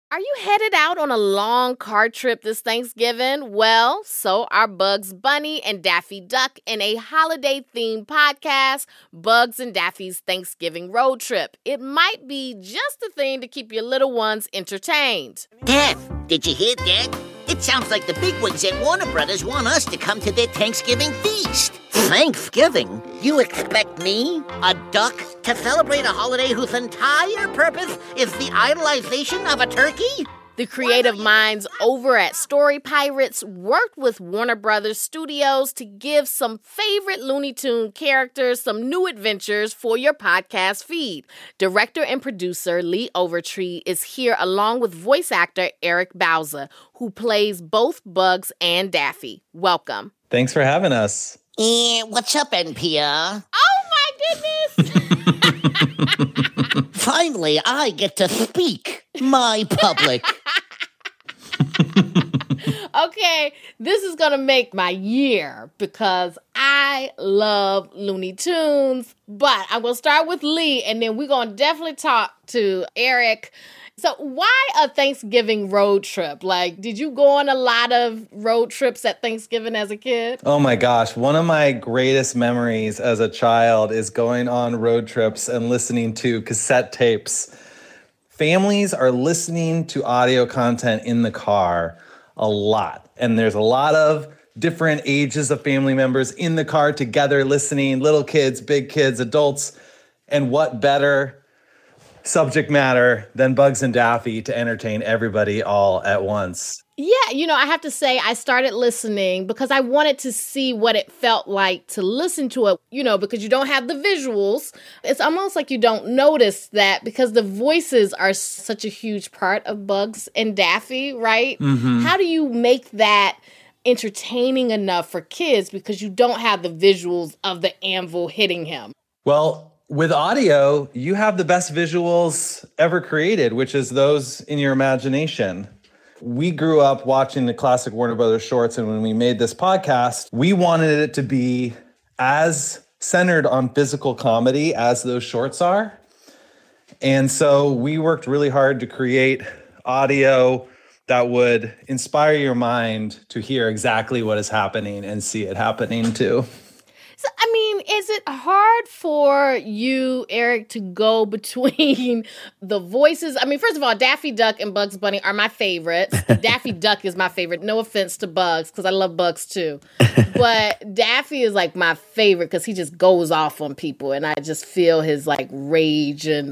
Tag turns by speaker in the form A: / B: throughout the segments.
A: Are you headed out on a long car trip this Thanksgiving? Well, so are Bugs Bunny and Daffy Duck in a holiday-themed podcast, Bugs and Daffy's Thanksgiving Road Trip. It might be just the thing to keep your little ones entertained.
B: Dad, did you hear that? It sounds like the big ones at Warner Brothers want us to come to their Thanksgiving feast. Thanksgiving? You expect me, a duck, to celebrate a holiday whose entire purpose is the idolization of a turkey?
A: The creative minds over at Story Pirates worked with Warner Brothers Studios to give some favorite Looney Tune characters some new adventures for your podcast feed. Director and producer Lee Overtree is here along with voice actor Eric Bauza, who plays both Bugs and Daffy. Welcome.
C: Thanks for having us.
B: What's up, NPR?
A: Oh, my goodness!
B: Finally, I get to speak. My public.
A: Okay, this is going to make my year because I love Looney Tunes, but I'm going to start with Lee, and then we're going to definitely talk to Eric. So why a Thanksgiving road trip? Like, did you go on a lot of road trips at Thanksgiving as a kid?
C: Oh my gosh, one of my greatest memories as a child is going on road trips and listening to cassette tapes. Families are listening to audio content in the car a lot. And there's a lot of different ages of family members in the car together listening, little kids, big kids, adults. And what better subject matter than Bugs and Daffy to entertain everybody all at once?
A: Yeah, I have to say I started listening because I wanted to see what it felt like to listen to it, because you don't have the visuals. It's almost like you don't notice that because the voices are such a huge part of Bugs and Daffy, right? Mm-hmm. How do you make that entertaining enough for kids because you don't have the visuals of the anvil hitting him?
C: Well, with audio, you have the best visuals ever created, which is those in your imagination. We grew up watching the classic Warner Brothers shorts, and when we made this podcast, we wanted it to be as centered on physical comedy as those shorts are. And so we worked really hard to create audio that would inspire your mind to hear exactly what is happening and see it happening too.
A: So, is it hard for you, Eric, to go between the voices? First of all, Daffy Duck and Bugs Bunny are my favorites. Daffy Duck is my favorite. No offense to Bugs, because I love Bugs too. But Daffy is like my favorite because he just goes off on people. And I just feel his rage and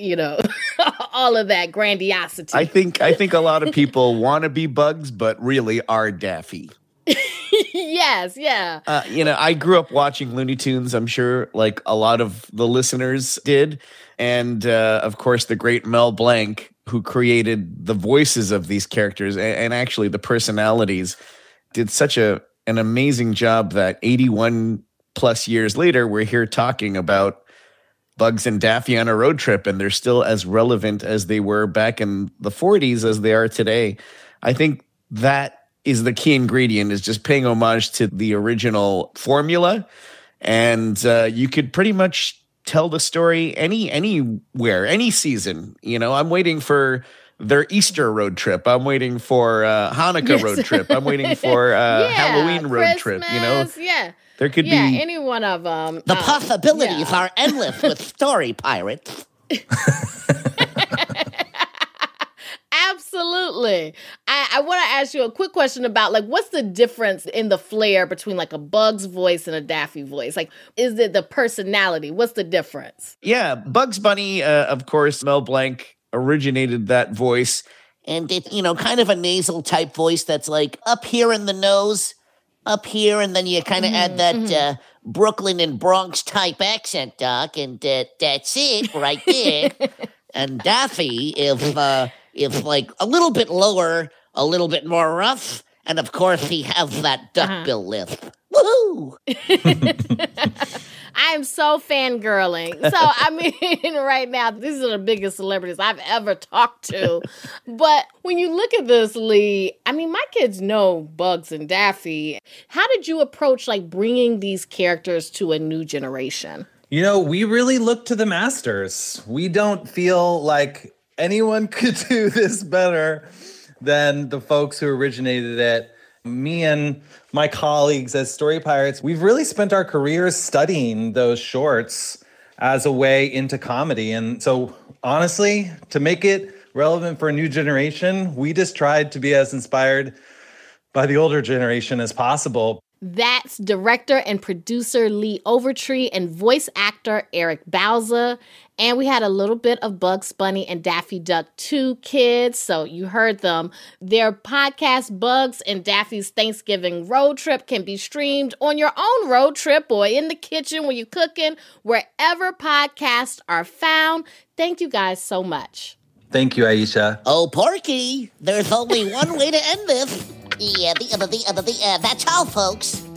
A: all of that grandiosity.
D: I think a lot of people want to be Bugs, but really are Daffy.
A: Yes, yeah.
D: I grew up watching Looney Tunes, I'm sure, like a lot of the listeners did. And, of course, the great Mel Blanc, who created the voices of these characters and actually the personalities, did such an amazing job that 81 plus years later, we're here talking about Bugs and Daffy on a road trip, and they're still as relevant as they were back in the 40s as they are today. I think that is the key ingredient, is just paying homage to the original formula. And you could pretty much tell the story anywhere, any season. I'm waiting for their Easter road trip. I'm waiting for Hanukkah road trip. I'm waiting for Halloween road trip.
A: Yeah.
D: There could be
A: any one of them.
B: The possibilities are endless with Story Pirates.
A: Absolutely. I want to ask you a quick question about what's the difference in the flair between a Bugs voice and a Daffy voice? Is it the personality? What's the difference?
D: Yeah, Bugs Bunny, of course, Mel Blanc originated that voice.
B: And it's, kind of a nasal type voice that's up here in the nose, up here, and then you kind of add that Brooklyn and Bronx type accent, Doc, and that's it right there. And Daffy is a little bit lower, a little bit more rough, and of course he has that duckbill lisp. Woohoo!
A: I am so fangirling. So, right now, these are the biggest celebrities I've ever talked to. But when you look at this, Lee, my kids know Bugs and Daffy. How did you approach, bringing these characters to a new generation?
C: We really look to the masters. We don't feel like anyone could do this better than the folks who originated it. Me and my colleagues as Story Pirates, we've really spent our careers studying those shorts as a way into comedy. And so honestly, to make it relevant for a new generation, we just tried to be as inspired by the older generation as possible.
A: That's director and producer Lee Overtree and voice actor Eric Bauza. And we had a little bit of Bugs Bunny and Daffy Duck 2 kids, so you heard them. Their podcast, Bugs and Daffy's Thanksgiving Road Trip, can be streamed on your own road trip or in the kitchen when you're cooking, wherever podcasts are found. Thank you guys so much.
C: Thank you, Aisha.
B: Oh, Porky, there's only one way to end this. That's all, folks.